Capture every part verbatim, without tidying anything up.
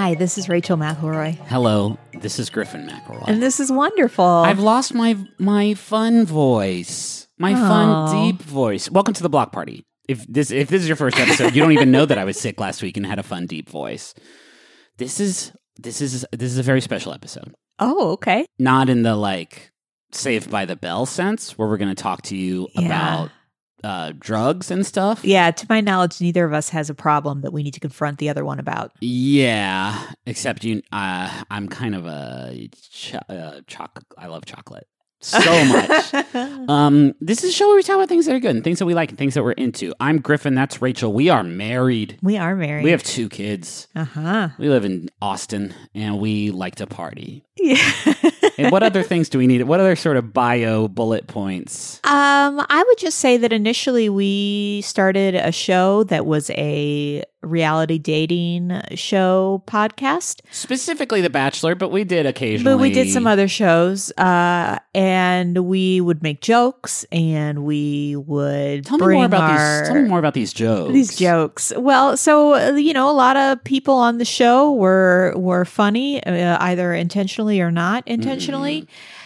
Hi, this is Rachel McElroy. Hello, this is Griffin McElroy. And this is wonderful. I've lost my my fun voice. My Oh. fun, deep voice. Welcome to the block party. If this if this is your first episode, you don't even know that I was sick last week and had a fun, deep voice. This is this is this is a very special episode. Oh, okay. Not in the like Saved by the Bell sense, where we're going to talk to you Yeah. about uh, drugs and stuff. Yeah, to my knowledge, neither of us has a problem that we need to confront the other one about. Yeah, except you. Uh, I'm kind of a cho- uh, choc. I love chocolate so much. Um, this is a show where we talk about things that are good and things that we like and things that we're into. I'm Griffin. That's Rachel. We are married. We are married. We have two kids. Uh-huh. We live in Austin, and we like to party. Yeah. And what other things do we need? What other sort of bio bullet points? Um, I would just say that initially we started a show that was a reality dating show podcast. Specifically The Bachelor, but we did occasionally. But we did some other shows, uh, and we would make jokes, and we would Tell me bring more about our, these. Tell me more about these jokes. These jokes. Well, so uh, you know, a lot of people on the show were were funny, uh, either intentionally or not intentionally. Mm.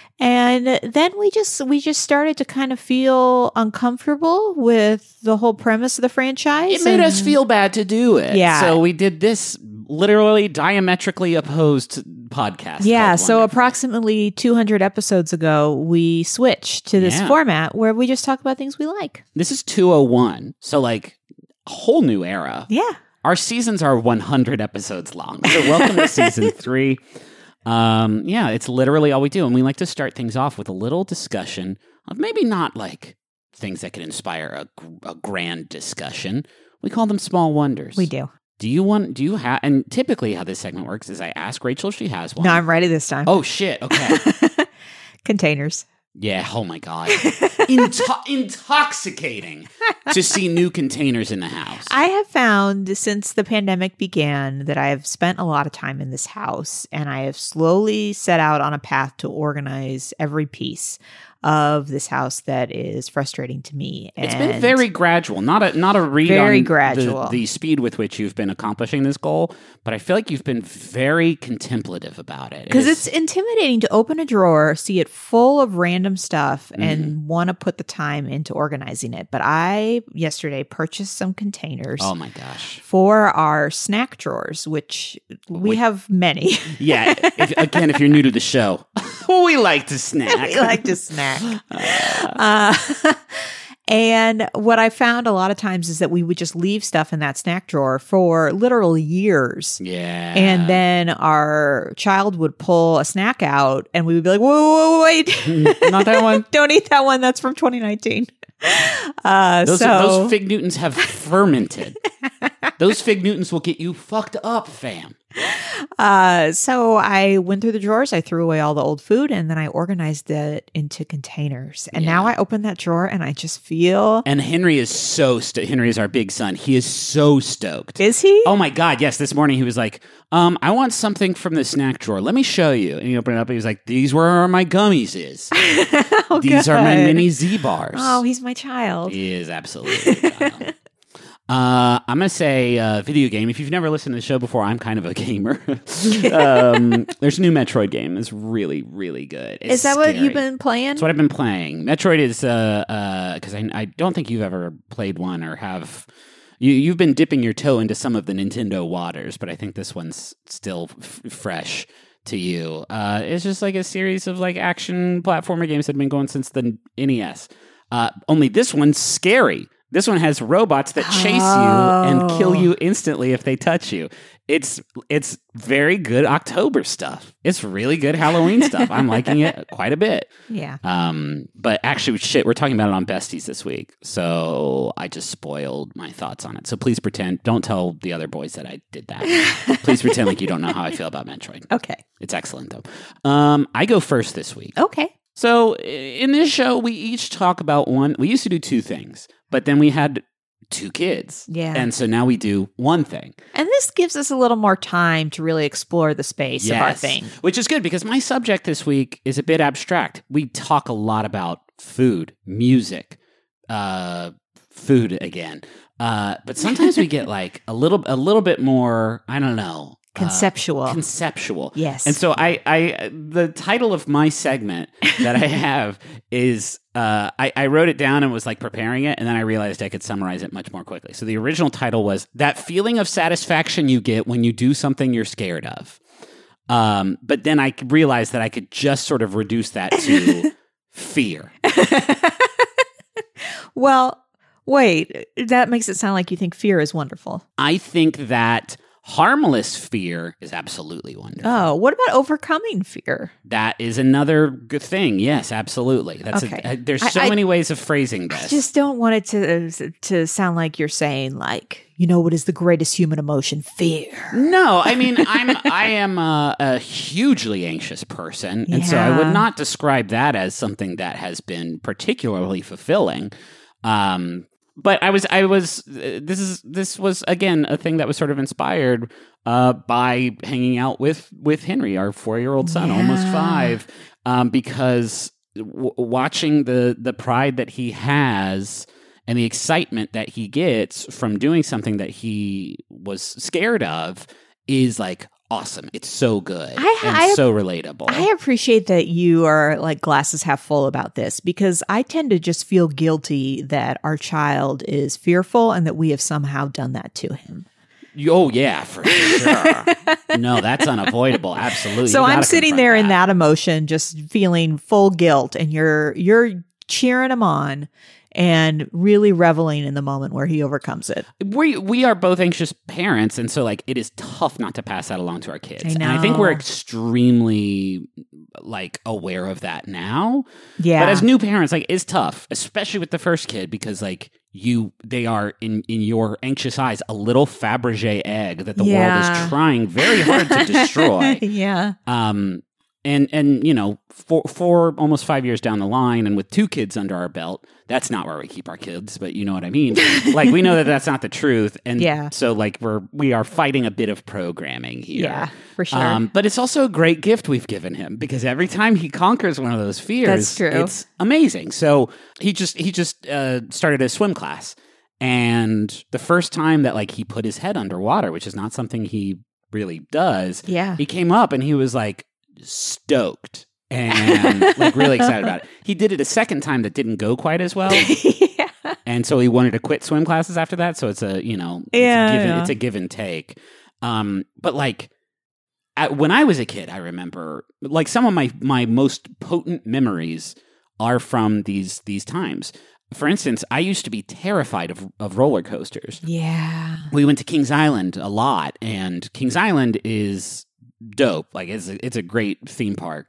And then we just we just started to kind of feel uncomfortable with the whole premise of the franchise. It made and- us feel bad to do it. Yeah. So we did this literally diametrically opposed podcast. Yeah, called so Wonderful. approximately two hundred episodes ago, we switched to this Yeah. format where we just talk about things we like. This is two oh one. So like a whole new era. Yeah. Our seasons are one hundred episodes long. So welcome to season three. Um, yeah, it's literally all we do. And we like to start things off with a little discussion of maybe not like things that could inspire a, a grand discussion. We call them small wonders. We do. Do you want, do you have, and typically how this segment works is I ask Rachel if she has one. No, I'm ready this time. Oh, shit. Okay. Containers. Yeah. Oh, my God. Into- intoxicating to see new containers in the house. I have found since the pandemic began that I have spent a lot of time in this house, and I have slowly set out on a path to organize every piece of this house that is frustrating to me. It's And been very gradual, not a not a read Very on gradual. The, the speed with which you've been accomplishing this goal, but I feel like you've been very contemplative about it. because It it's is- intimidating to open a drawer, see it full of random stuff, Mm-hmm. and want to put the time into organizing it. But I yesterday purchased some containers. oh my gosh. For our snack drawers, which we Wait. have many. Yeah. If, again, if you're new to the show, we like to snack. we like to snack. Uh, and what I found a lot of times is that we would just leave stuff in that snack drawer for literal years. Yeah. And then our child would pull a snack out and we would be like, whoa, whoa, whoa wait. Not that one. Don't eat that one. That's from twenty nineteen. Uh, Those, so those fig Newtons have fermented. Those fig Newtons will get you fucked up, fam. Uh, so I went through the drawers, I threw away all the old food, and then I organized it into containers. And now I open that drawer and I just feel. And Henry is so st- Henry is our big son. He is so stoked. Is he? Oh my God, yes. This morning he was like, um, I want something from the snack drawer. Let me show you. And he opened it up and he was like, these where my gummies is. Oh, These are my good. mini Z-bars. Oh, he's my child. He is absolutely a child. Uh, I'm going to say uh, video game. If you've never listened to the show before, I'm kind of a gamer. um, there's a new Metroid game. It's really, really good. It's Is that what scary. you've been playing? That's what I've been playing. Metroid is uh uh because I I don't think you've ever played one or have you you've been dipping your toe into some of the Nintendo waters, but I think this one's still f- fresh to you. Uh, it's just like a series of like action platformer games that have been going since the N E S. Uh, only this one's scary. This one has robots that chase Oh. you and kill you instantly if they touch you. It's it's very good October stuff. It's really good Halloween stuff. I'm liking it quite a bit. Yeah. Um, but actually, shit, we're talking about it on Besties this week, so I just spoiled my thoughts on it. So please pretend, don't tell the other boys that I did that. Please pretend like you don't know how I feel about Metroid. Okay. It's excellent though. Um, I go first this week. Okay. So i- in this show, we each talk about one. We used to do two things, but then we had two kids. Yeah. And so now we do one thing. And this gives us a little more time to really explore the space of our thing. Which is good because my subject this week is a bit abstract. We talk a lot about food, music, uh, food again. Uh, but sometimes we get like a little, a little bit more, I don't know, Conceptual. Uh, conceptual. Yes. And so I, I, the title of my segment that I have is, uh, I, I wrote it down and was like preparing it, and then I realized I could summarize it much more quickly. So the original title was That Feeling of Satisfaction You Get When You Do Something You're Scared Of. Um, but then I realized that I could just sort of reduce that to fear. Well, wait, that makes it sound like you think fear is wonderful. I think that harmless fear is absolutely wonderful. Oh, what about overcoming fear? That is another good thing. Yes, absolutely. That's Okay. a, there's so I, I, many ways of phrasing this. I just don't want it to to sound like you're saying like, you know, what is the greatest human emotion? Fear. No, I mean, I'm I am a, a hugely anxious person, and so I Yeah. would not describe that as something that has been particularly fulfilling. Um, but I was I was uh, this is this was again a thing that was sort of inspired uh, by hanging out with with Henry, our four year old son, Yeah. almost five, um, because w- watching the the pride that he has. And the excitement that he gets from doing something that he was scared of is like awesome. It's so good I- and I- so relatable. I appreciate that you are like glasses half full about this, because I tend to just feel guilty that our child is fearful and that we have somehow done that to him. Oh yeah, for sure. No, that's unavoidable. Absolutely. So You I'm gotta sitting confront there in that. that emotion, just feeling full guilt, and you're you're cheering him on and really reveling in the moment where he overcomes it. We we are both anxious parents, and so like it is tough not to pass that along to our kids. I And I think we're know. extremely like aware of that now. Yeah. But as new parents, like it's tough, especially with the first kid, because like you they are in in your anxious eyes a little Fabergé egg that the world Yeah. is trying very hard to destroy. Yeah. Um and and you know, for for almost five years down the line, and with two kids under our belt, that's not where we keep our kids. But you know what I mean. Like we know that that's not the truth, and Yeah. so like we're we are fighting a bit of programming here. Yeah, for sure. Um, but it's also a great gift we've given him, because every time he conquers one of those fears, That's true. it's amazing. So he just he just uh, started a swim class, and the first time that like he put his head underwater, which is not something he really does, Yeah. he came up and he was like stoked and like really excited about it. He did it a second time that didn't go quite as well. Yeah. And so he wanted to quit swim classes after that. So it's a, you know, it's, Yeah, a, give, yeah. it's a give and take. Um, but like at, when I was a kid, I remember like some of my, my most potent memories are from these, these times. For instance, I used to be terrified of, of roller coasters. Yeah. We went to Kings Island a lot, and Kings Island is dope. Like it's a, it's a great theme park.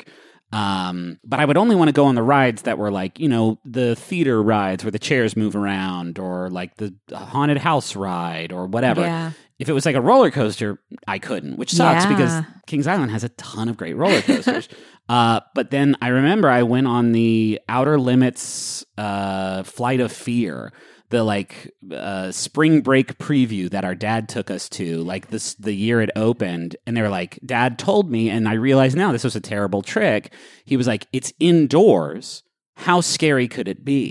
Um, but I would only want to go on the rides that were like, you know, the theater rides where the chairs move around, or like the haunted house ride or whatever. Yeah. If it was like a roller coaster, I couldn't, which sucks Yeah. because Kings Island has a ton of great roller coasters. uh, but then I remember I went on the Outer Limits uh, Flight of Fear, the like uh, spring break preview that our dad took us to, like this the year it opened, and they were like, Dad told me, and I realized now this was a terrible trick. He was like, it's indoors. How scary could it be?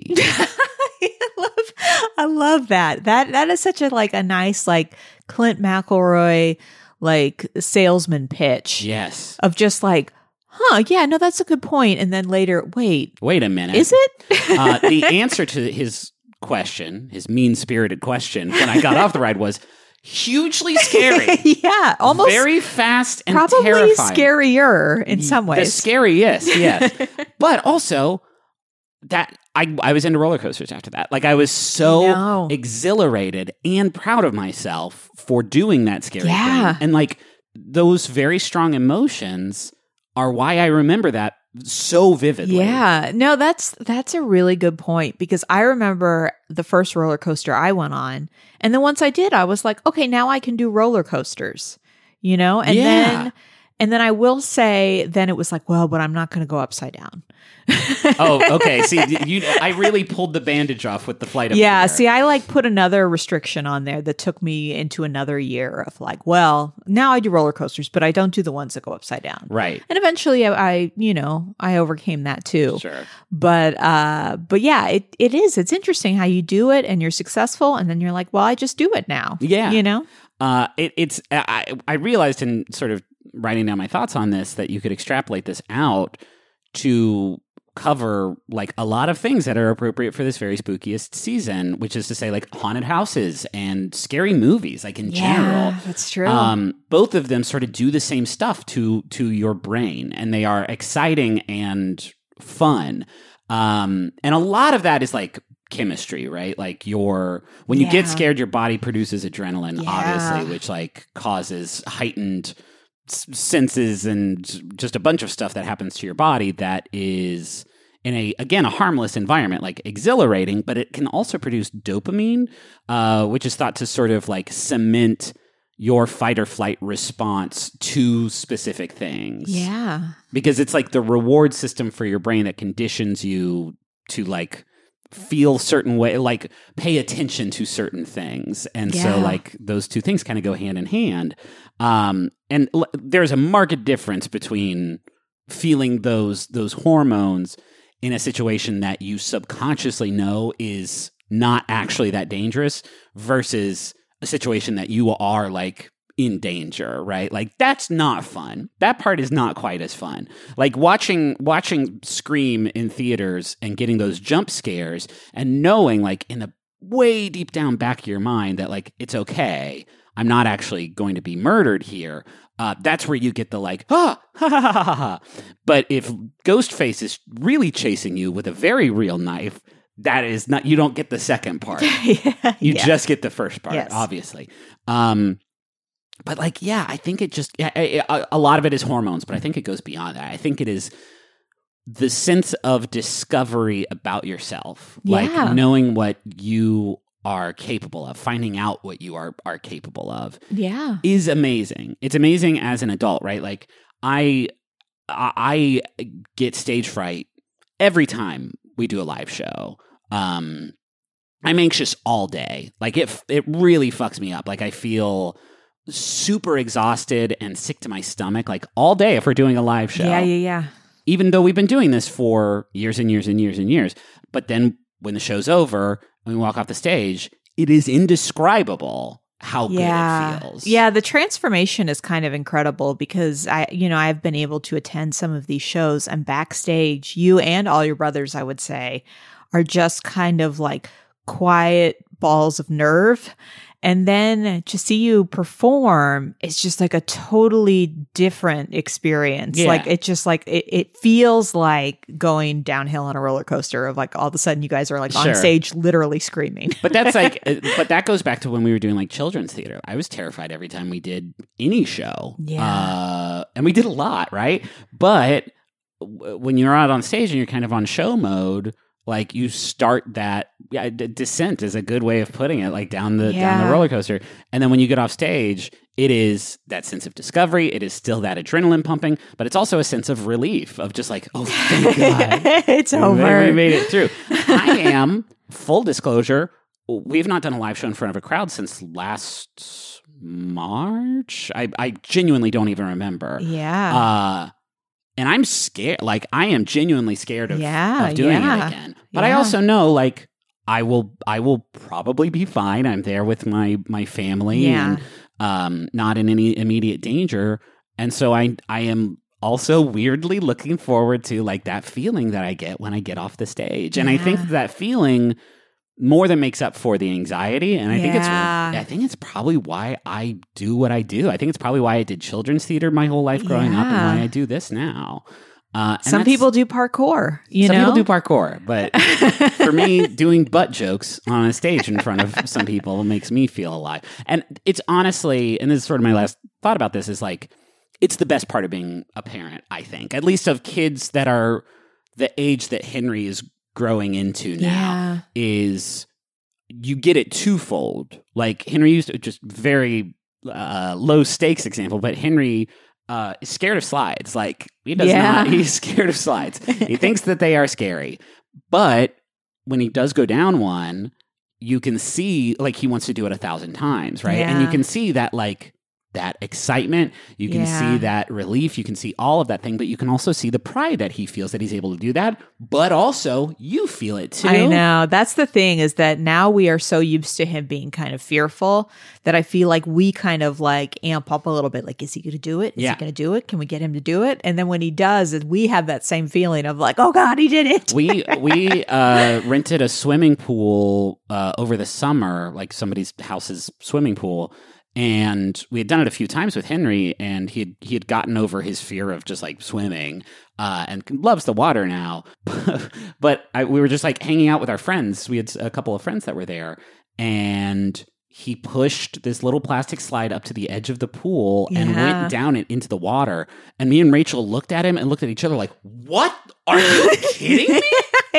I love, I love that. That that is such a like a nice like Clint McElroy like salesman pitch Yes. of just like, huh, yeah, no, that's a good point. And then later, wait, Wait a minute. is it? uh, the answer to his question, his mean-spirited question, when I got off the ride was hugely scary. Yeah, almost very fast and probably terrifying. scarier in some The ways. scariest, yes. But also that I I was into roller coasters after that. Like I was so No. exhilarated and proud of myself for doing that scary Yeah. thing. And like those very strong emotions are why I remember that so vividly. Yeah, no, that's that's a really good point, because I remember the first roller coaster I went on, and then once I did, I was like, okay, now I can do roller coasters, you know, and Yeah. then and then I will say, then it was like, well, but I'm not going to go upside down. Oh, okay. See, you, I really pulled the bandage off with the Flight of Yeah, Fear. see, I like put another restriction on there that took me into another year of like, well, now I do roller coasters, but I don't do the ones that go upside down. Right. And eventually, I, I you know, I overcame that too. Sure. But uh, but yeah, it it is. It's interesting how you do it and you're successful, and then you're like, well, I just do it now. Yeah. you know. Uh, it, it's I, I realized in sort of writing down my thoughts on this that you could extrapolate this out to cover like a lot of things that are appropriate for this very spookiest season, which is to say like haunted houses and scary movies, like in yeah, general. That's true. Um, both of them sort of do the same stuff to to your brain, and they are exciting and fun. Um, and a lot of that is like chemistry, right? Like your when you yeah. get scared, your body produces adrenaline, yeah. obviously, which like causes heightened senses and just a bunch of stuff that happens to your body that is in a, again, a harmless environment, like exhilarating, but it can also produce dopamine, uh, which is thought to sort of like cement your fight or flight response to specific things. Yeah. Because it's like the reward system for your brain that conditions you to like feel certain way, like pay attention to certain things. And yeah. so like those two things kind of go hand in hand. Um, and l- there's a marked difference between feeling those those hormones in a situation that you subconsciously know is not actually that dangerous versus a situation that you are like in danger, right? Like that's not fun. That part is not quite as fun. Like watching watching Scream in theaters and getting those jump scares and knowing like in the way deep down back of your mind that like it's okay. I'm not actually going to be murdered here. Uh, that's where you get the like, ah, ha, ha, ha, ha, ha. But if Ghostface is really chasing you with a very real knife, that is not, you don't get the second part. yeah, you yeah. just get the first part, yes. obviously. Um, but like, yeah, I think it just, yeah, a, a lot of it is hormones, but I think it goes beyond that. I think it is the sense of discovery about yourself, yeah. like knowing what you are capable of, finding out what you are are capable of, yeah, is amazing. It's amazing as an adult, right? Like I, I get stage fright every time we do a live show. Um, I'm anxious all day. Like it, it really fucks me up. Like I feel super exhausted and sick to my stomach, like all day if we're doing a live show. Yeah, yeah, yeah. Even though we've been doing this for years and years and years and years, but then when the show's over and we walk off the stage, it is indescribable how yeah. good it feels. Yeah, the transformation is kind of incredible because I, you know, I've been able to attend some of these shows and backstage, you and all your brothers, I would say, are just kind of like quiet balls of nerve. And then to see you perform, it's just like a totally different experience. Yeah. Like it just like it, it feels like going downhill on a roller coaster of like all of a sudden you guys are like Sure. on stage literally screaming. But that's like, but that goes back to when we were doing like children's theater. I was terrified every time we did any show. Yeah. Uh, and we did a lot, right? But w- when you're out on stage and you're kind of on show mode, like you start that yeah, d- descent is a good way of putting it, like down the Yeah. down the roller coaster. And then when you get off stage, it is that sense of discovery. It is still that adrenaline pumping, but it's also a sense of relief of just like, oh, thank God, It's we over. We made it through. I am full disclosure. We've not done a live show in front of a crowd since last March. I, I genuinely don't even remember. Yeah. Uh, and I'm scared. Like I am genuinely scared of, Yeah, of doing yeah, it again. But I yeah. also know like I will I will probably be fine. I'm there with my my family Yeah. and um not in any immediate danger. And so I I am also weirdly looking forward to like that feeling that I get when I get off the stage. And I think Yeah. that feeling more than makes up for the anxiety. And I think it's Yeah. I think it's probably why I do what I do. I think it's probably why I did children's theater my whole life growing up and Yeah. why I do this now. Uh, and Some that's- people do parkour, you some know? people do parkour, but for me, doing butt jokes on a stage in front of some people makes me feel alive. And it's honestly, and this is sort of my last thought about this, is like, it's the best part of being a parent, I think, at least of kids that are the age that Henry is growing into now, Yeah. is you get it twofold. Like Henry used to, just very uh, low stakes example, but Henry uh, is scared of slides. Like he does Yeah. not, he's scared of slides. He thinks that they are scary, but when he does go down one, you can see like he wants to do it a thousand times, right? And you Yeah. can see that like that excitement. You can Yeah. see that relief. You can see all of that thing, but you can also see the pride that he feels that he's able to do that. But also, you feel it too. I know. That's the thing, is that now we are so used to him being kind of fearful that I feel like we kind of like amp up a little bit. Like, is he going to do it? Is Yeah. he going to do it? Can we get him to do it? And then when he does, we have that same feeling of like, oh God, he did it. we we uh, rented a swimming pool uh, over the summer, like somebody's house's swimming pool. And we had done it a few times with Henry, and he had, he had gotten over his fear of just like swimming, uh, and loves the water now. But I, we were just like hanging out with our friends. We had a couple of friends that were there, and he pushed this little plastic slide up to the edge of the pool and Yeah. went down it into the water. And me and Rachel looked at him and looked at each other like, "What? Are you kidding me?"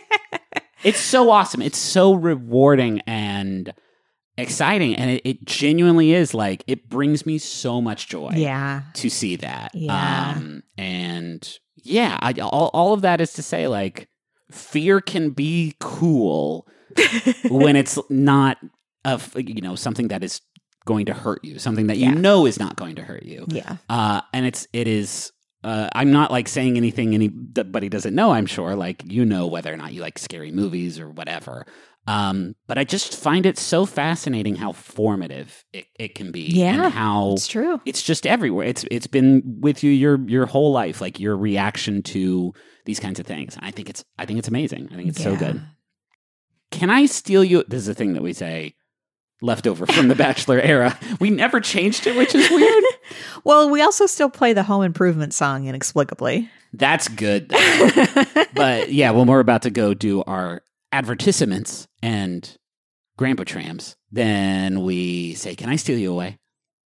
It's so awesome. It's so rewarding and exciting, and it, it genuinely is like, it brings me so much joy Yeah. to see that. Yeah. Um, and yeah, I, all, all of that is to say, like, fear can be cool when it's not a, you know, something that is going to hurt you, something that you Yeah. know is not going to hurt you. Yeah. Uh, and it's, it is, uh, I'm not like saying anything anybody doesn't know, I'm sure, like, you know, whether or not you like scary movies or whatever. Um, but I just find it so fascinating how formative it, it can be. Yeah, and how It's true. it's just everywhere. It's it's been with you your your whole life, like your reaction to these kinds of things. And I think it's I think it's amazing. I think it's so Yeah. good. Can I steal you? This is a thing that we say, leftover from the Bachelor era. We never changed it, which is weird. Well, we also still play the Home Improvement song inexplicably. That's good, though. But yeah, when we're about to go do our advertisements and Grandpa Trams, then we say, "Can I steal you away?"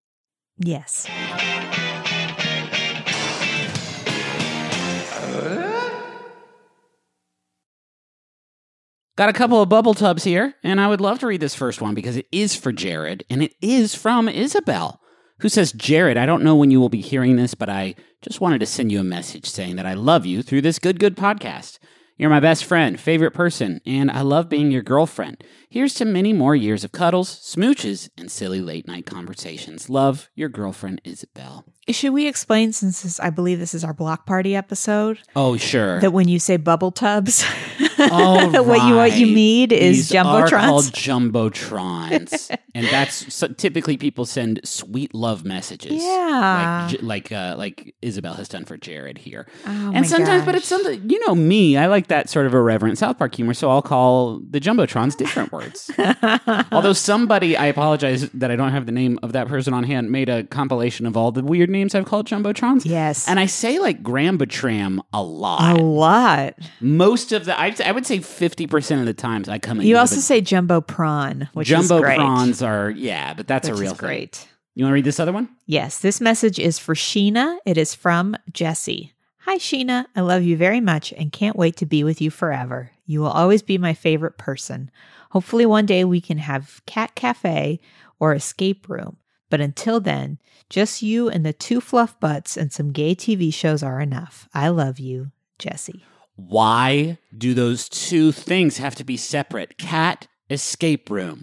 Yes. Got a couple of bubble tubs here, and I would love to read this first one because it is for Jared, and it is from Isabel, who says, "Jared, I don't know when you will be hearing this, but I just wanted to send you a message saying that I love you through this Good Good podcast. You're my best friend, favorite person, and I love being your girlfriend. Here's to many more years of cuddles, smooches, and silly late night conversations. Love, your girlfriend, Isabel." Should we explain, since this, I believe this is our block party episode, Oh, sure. that when you say bubble tubs, Oh, what you what you right. mean is These are called jumbotrons. jumbotrons, and that's so typically people send sweet love messages. Yeah. like J- like uh, like Isabel has done for Jared here. Oh, and my sometimes, but gosh. it's something, you know me. I like that sort of irreverent South Park humor, so I'll call the jumbotrons different words. Although somebody, I apologize that I don't have the name of that person on hand, made a compilation of all the weird names I've called jumbotrons. Yes. and I say like Grambotram a lot. A lot. Most of the, I, I would say fifty percent of the times I come in. You with also a- say jumbo prawn, which Jumbo is great. prawns are, yeah, but that's which a real is thing. great. You want to read this other one? Yes, this message is for Sheena. It is from Jesse. Hi, Sheena. I love you very much and can't wait to be with you forever. You will always be my favorite person. Hopefully one day we can have cat cafe or escape room. But until then, just you and the two fluff butts and some gay T V shows are enough. I love you, Jesse. Why do those two things have to be separate? Cat, escape room.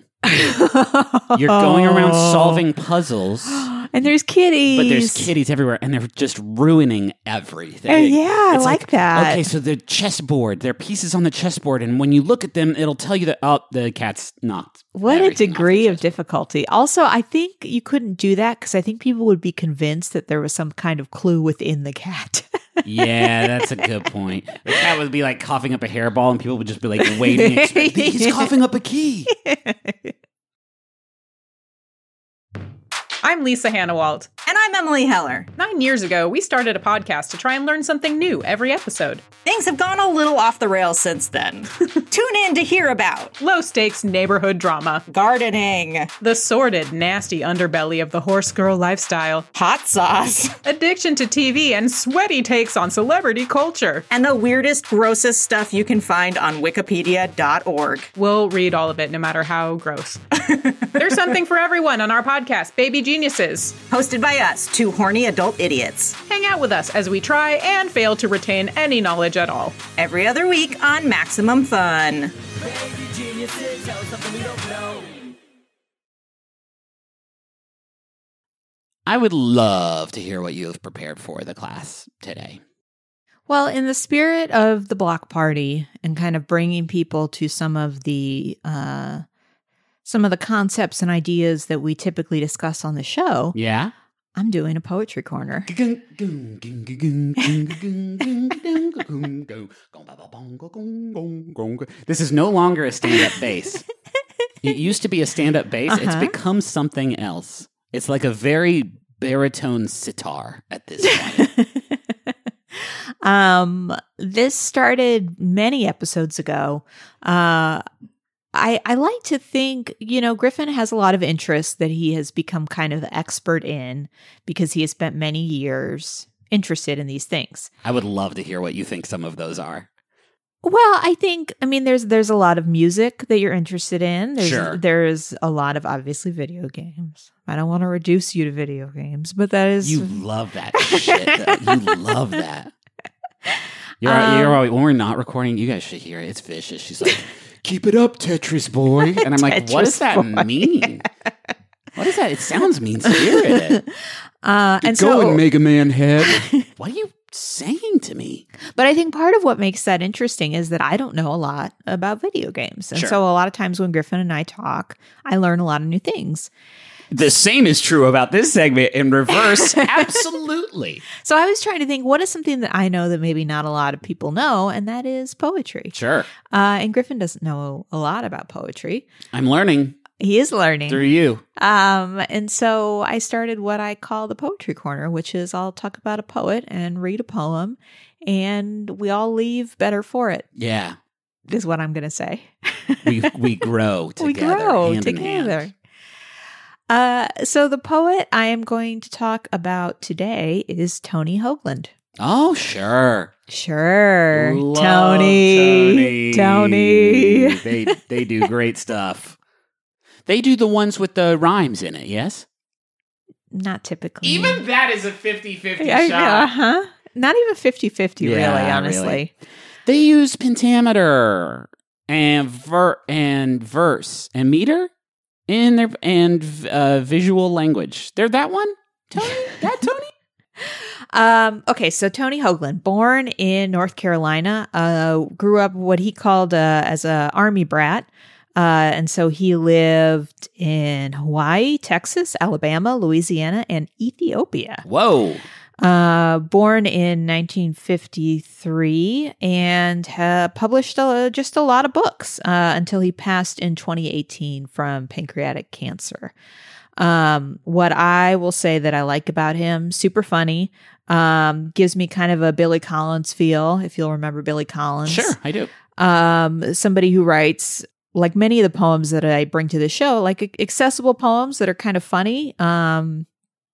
You're going around solving puzzles, And there's kitties. but there's kitties everywhere, and they're just ruining everything. Oh, yeah, I It's like that. Okay, so the chessboard, there are pieces on the chessboard, and when you look at them, it'll tell you that, oh, the cat's knocked. What a everything off degree the of chessboard. difficulty. Also, I think you couldn't do that because I think people would be convinced that there was some kind of clue within the cat. Yeah, that's a good point. The cat would be like coughing up a hairball, and people would just be like waiting. Expecting, he's coughing up a key. I'm Lisa Hannawalt. And I'm Emily Heller. Nine years ago, we started a podcast to try and learn something new every episode. Things have gone a little off the rails since then. Tune in to hear about Low stakes neighborhood drama, gardening, the sordid, nasty underbelly of the horse girl lifestyle, hot sauce, addiction to T V, and sweaty takes on celebrity culture. and the weirdest, grossest stuff you can find on wikipedia dot org. We'll read all of it, no matter how gross. There's something for everyone on our podcast, Baby Geniuses. Hosted by us, two horny adult idiots. Hang out with us as we try and fail to retain any knowledge at all. Every other week on Maximum Fun. I would love to hear what you have prepared for the class today. Well, in the spirit of the block party and kind of bringing people to some of the uh, some of the concepts and ideas that we typically discuss on the show, Yeah? I'm doing a poetry corner. This is no longer a stand-up bass. It used to be a stand-up bass. Uh-huh. It's become something else. It's like a very baritone sitar at this point. um, this started many episodes ago. Uh, I, I like to think, you know, Griffin has a lot of interests that he has become kind of expert in because he has spent many years interested in these things. I would love to hear what you think some of those are. Well, I think, I mean, there's there's a lot of music that you're interested in. There's, Sure. There's a lot of, obviously, video games. I don't want to reduce you to video games, but that is... You love that shit. though. You love that. You're, Um, you're always, when we're not recording, you guys should hear it. It's vicious. She's like, keep it up, Tetris boy. And I'm like, what does Tetris that boy. mean? What is that? It sounds mean-spirited. Uh, and Go so, and Mega Man head. What are you saying to me? but I think part of what makes that interesting is that I don't know a lot about video games. And Sure. so a lot of times when Griffin and I talk, I learn a lot of new things. The same is true about this segment in reverse. Absolutely. So I was trying to think, what is something that I know that maybe not a lot of people know, and that is poetry. Sure. Uh, and Griffin doesn't know a lot about poetry. I'm learning He is learning. through you. Um, and so I started what I call the Poetry Corner, which is I'll talk about a poet and read a poem, and we all leave better for it, Yeah. is what I'm going to say. We we grow together. we grow hand in together. hand. Uh, so the poet I am going to talk about today is Tony Hoagland. Oh, sure. Sure. Love Tony. Tony. They they do great stuff. They do the ones with the rhymes in it, yes? Not typically. Even that is a fifty-fifty I know, shot. uh-huh. Not even fifty-fifty, Yeah, really, honestly. really. They use pentameter and ver and verse and meter in their and uh, visual language. They're that one? Tony? That Tony? Um, okay, so Tony Hoagland, born in North Carolina, uh, grew up what he called uh, as a army brat. Uh, and so he lived in Hawaii, Texas, Alabama, Louisiana, and Ethiopia. Whoa. Uh, born in nineteen fifty-three and uh, published a, just a lot of books uh, until he passed in twenty eighteen from pancreatic cancer. Um, what I will say that I like about him, super funny, um, gives me kind of a Billy Collins feel, if you'll remember Billy Collins. Sure, I do. Um, somebody who writes, like many of the poems that I bring to the show, like accessible poems that are kind of funny. Um,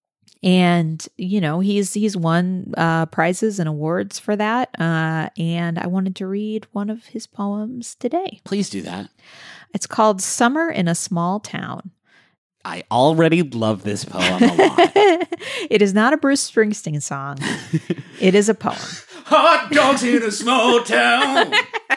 and you know, he's he's won uh, prizes and awards for that. Uh, and I wanted to read one of his poems today. Please do that. It's called "Summer in a Small Town." I already love this poem a lot. It is not a Bruce Springsteen song. It is a poem. Hot dogs in a small town.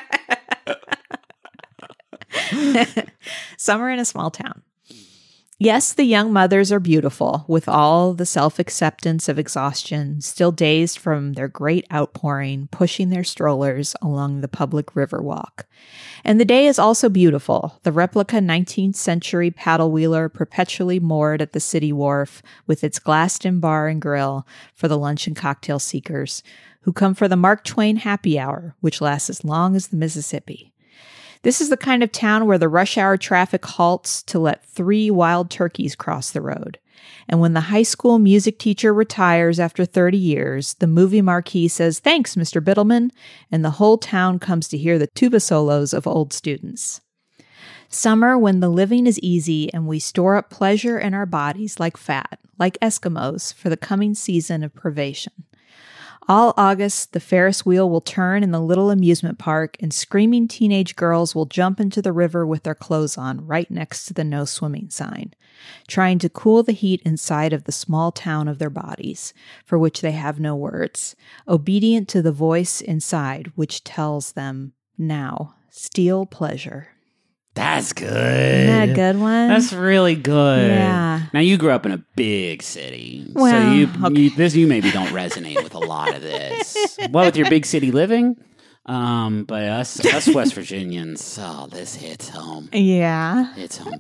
Summer in a Small Town. Yes, the young mothers are beautiful, with all the self-acceptance of exhaustion, still dazed from their great outpouring, pushing their strollers along the public river walk. And the day is also beautiful, the replica nineteenth century paddle wheeler perpetually moored at the city wharf with its glassed-in bar and grill for the lunch and cocktail seekers, who come for the Mark Twain happy hour, which lasts as long as the Mississippi. This is the kind of town where the rush hour traffic halts to let three wild turkeys cross the road. And when the high school music teacher retires after thirty years, the movie marquee says, "Thanks, Mister Biddleman," and the whole town comes to hear the tuba solos of old students. Summer, when the living is easy and we store up pleasure in our bodies like fat, like Eskimos, for the coming season of privation. All August, the Ferris wheel will turn in the little amusement park, and screaming teenage girls will jump into the river with their clothes on right next to the no swimming sign, trying to cool the heat inside of the small town of their bodies, for which they have no words, obedient to the voice inside which tells them, now, steal pleasure. That's good. Isn't that a good one? That's really good. Yeah. Now you grew up in a big city, so Well, you, okay. you this you maybe don't resonate with a lot of this. Well, with your big city living, um, but us us West Virginians, oh, this hits home. Yeah. It's home.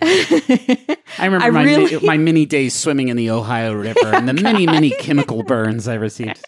I remember I my really- mi- my many days swimming in the Ohio River and the many many chemical burns I received.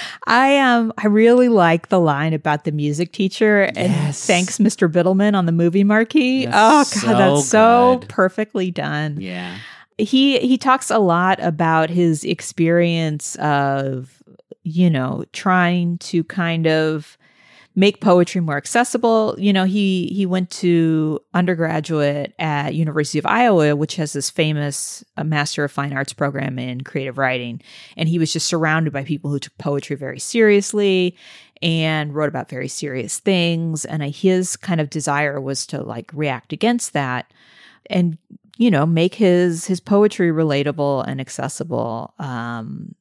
I um I really like the line about the music teacher and Yes. thanks Mister Biddleman on the movie marquee. Yes, oh god, so that's so good. perfectly done. Yeah. He he talks a lot about his experience of, you know, trying to kind of make poetry more accessible. You know, he he went to undergraduate at University of Iowa, which has this famous uh, Master of Fine Arts program in creative writing, and he was just surrounded by people who took poetry very seriously and wrote about very serious things. And uh, his kind of desire was to like react against that and, you know, make his his poetry relatable and accessible. Um,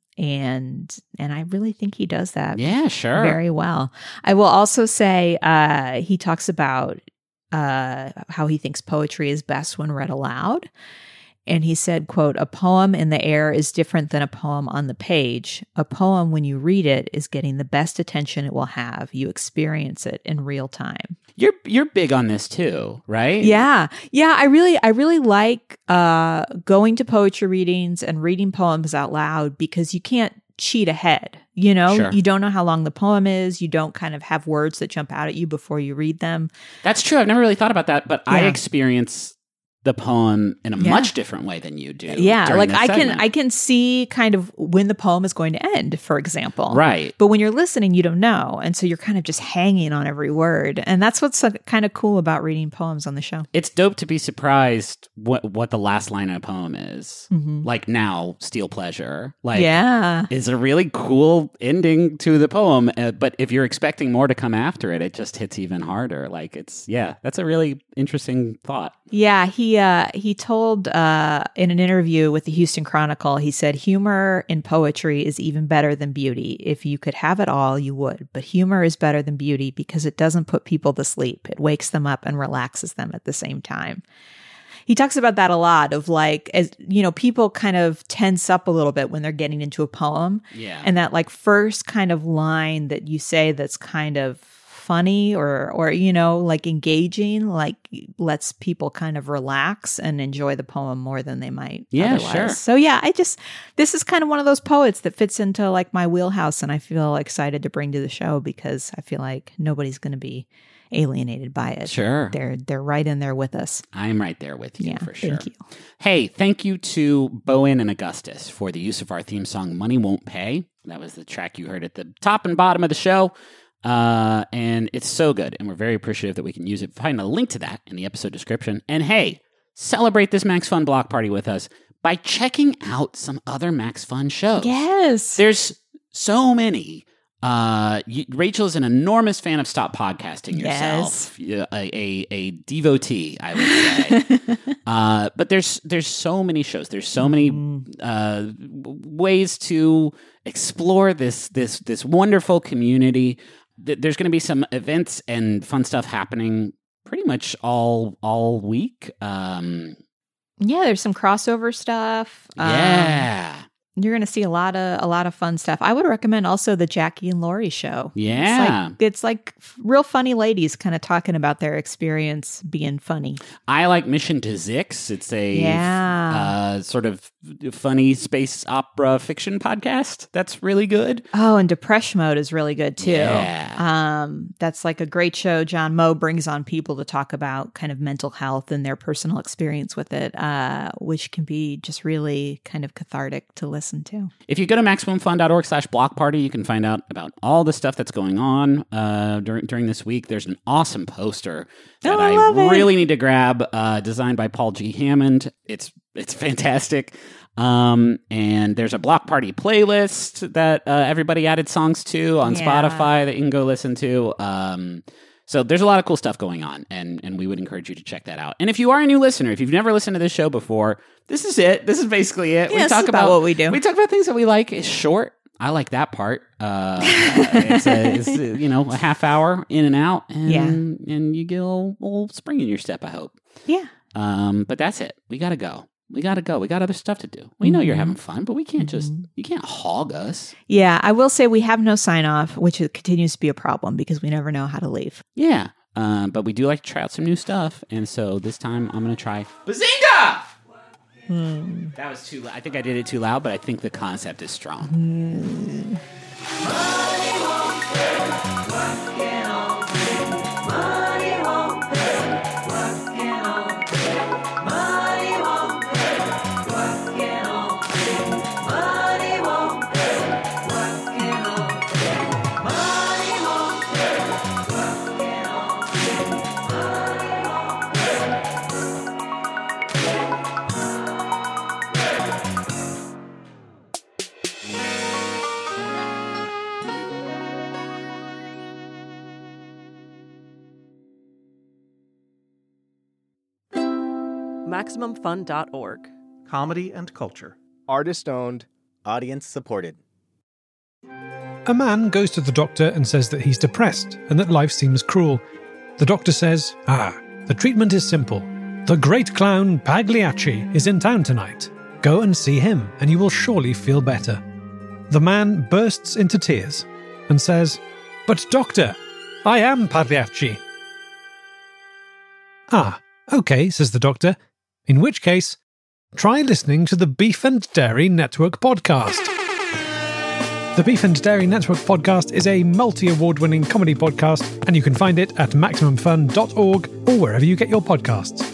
and and I really think he does that Yeah, sure. very well. I will also say uh, he talks about uh, how he thinks poetry is best when read aloud. And he said, quote, "A poem in the air is different than a poem on the page. A poem, when you read it, is getting the best attention it will have. You experience it in real time." You're you're big on this too, right? Yeah. Yeah. I really, I really like uh, going to poetry readings and reading poems out loud because you can't cheat ahead. You know, Sure. you don't know how long the poem is. You don't kind of have words that jump out at you before you read them. That's true. I've never really thought about that, but I Yeah. experience the poem in a Yeah. much different way than you do. Yeah. during Like this I can, segment. I can see kind of when the poem is going to end, for example. Right. But when you're listening, you don't know. And so you're kind of just hanging on every word. And that's what's uh, kind of cool about reading poems on the show. It's dope to be surprised what what the last line of a poem is. Like now, Steel Pleasure. Like Yeah. is a really cool ending to the poem. Uh, but if you're expecting more to come after it, it just hits even harder. Like it's yeah, that's a really interesting thought. Yeah, he uh, he told uh, in an interview with the Houston Chronicle, he said, "Humor in poetry is even better than beauty. If you could have it all, you would. But humor is better than beauty because it doesn't put people to sleep. It wakes them up and relaxes them at the same time." He talks about that a lot of like, as you know, people kind of tense up a little bit when they're getting into a poem. Yeah. And that like first kind of line that you say that's kind of funny or or you know like engaging like lets people kind of relax and enjoy the poem more than they might Yeah, otherwise. sure. So yeah, I just this is kind of one of those poets that fits into like my wheelhouse, and I feel excited to bring to the show because I feel like nobody's going to be alienated by it. Sure. They're they're right in there with us. I'm right there with you Yeah, for sure. thank you. Hey, thank you to Bowen and Augustus for the use of our theme song, Money Won't Pay. That was the track you heard at the top and bottom of the show. Uh, and it's so good. And we're very appreciative that we can use it. Find a link to that in the episode description. And hey, celebrate this Max Fun block party with us by checking out some other Max Fun shows. Yes. There's so many. Uh, you, Rachel is an enormous fan of Stop Podcasting yourself. Yeah, A, a, a devotee, I would say. uh, but there's there's so many shows. There's so many uh, w- ways to explore this this this wonderful community. Th- There's going to be some events and fun stuff happening pretty much all all week. Um, Yeah, there's some crossover stuff. Um, yeah. You're going to see a lot of a lot of fun stuff. I would recommend also the Jackie and Laurie show. Yeah. It's like, it's like real funny ladies kind of talking about their experience being funny. I like Mission to Zix. It's a Yeah. uh, sort of funny space opera fiction podcast. That's really good. Oh, and Depresh Mode is really good too. Yeah. Um, that's like a great show. John Moe brings on people to talk about kind of mental health and their personal experience with it, uh, which can be just really kind of cathartic to listen to. If you go to maximumfun.org slash block party, you can find out about all the stuff that's going on uh, during during this week. There's an awesome poster that Oh, I I, love it. really need to grab, uh, designed by Paul G. Hammond. It's it's fantastic. Um, and there's a block party playlist that uh, everybody added songs to on Yeah. Spotify that you can go listen to. Um, so there's a lot of cool stuff going on, and and we would encourage you to check that out. And if you are a new listener, if you've never listened to this show before, this is it. This is basically it. Yeah, we this talk is about what we do. We talk about things that we like. It's short. I like that part. Uh, it's, a, it's a, you know a half hour in and out, and Yeah. and you get a little, little spring in your step. I hope. Yeah. Um, but that's it. We got to go. We got to go. We got other stuff to do. We know you're having fun, but we can't just, you can't hog us. Yeah, I will say we have no sign off, which continues to be a problem because we never know how to leave. Yeah. Um, but we do like to try out some new stuff. And so this time I'm going to try Bazinga! Hmm. That was too loud. I think I did it too loud, but I think the concept is strong. Hmm. Maximum Fun dot org. Comedy and culture. Artist-owned. Audience-supported. A man goes to the doctor and says that he's depressed and that life seems cruel. The doctor says, ah, the treatment is simple. The great clown Pagliacci is in town tonight. Go and see him and you will surely feel better. The man bursts into tears and says, but doctor, I am Pagliacci. Ah, okay, says the doctor. In which case, try listening to the Beef and Dairy Network podcast. The Beef and Dairy Network podcast is a multi-award winning comedy podcast, and you can find it at maximum fun dot org or wherever you get your podcasts.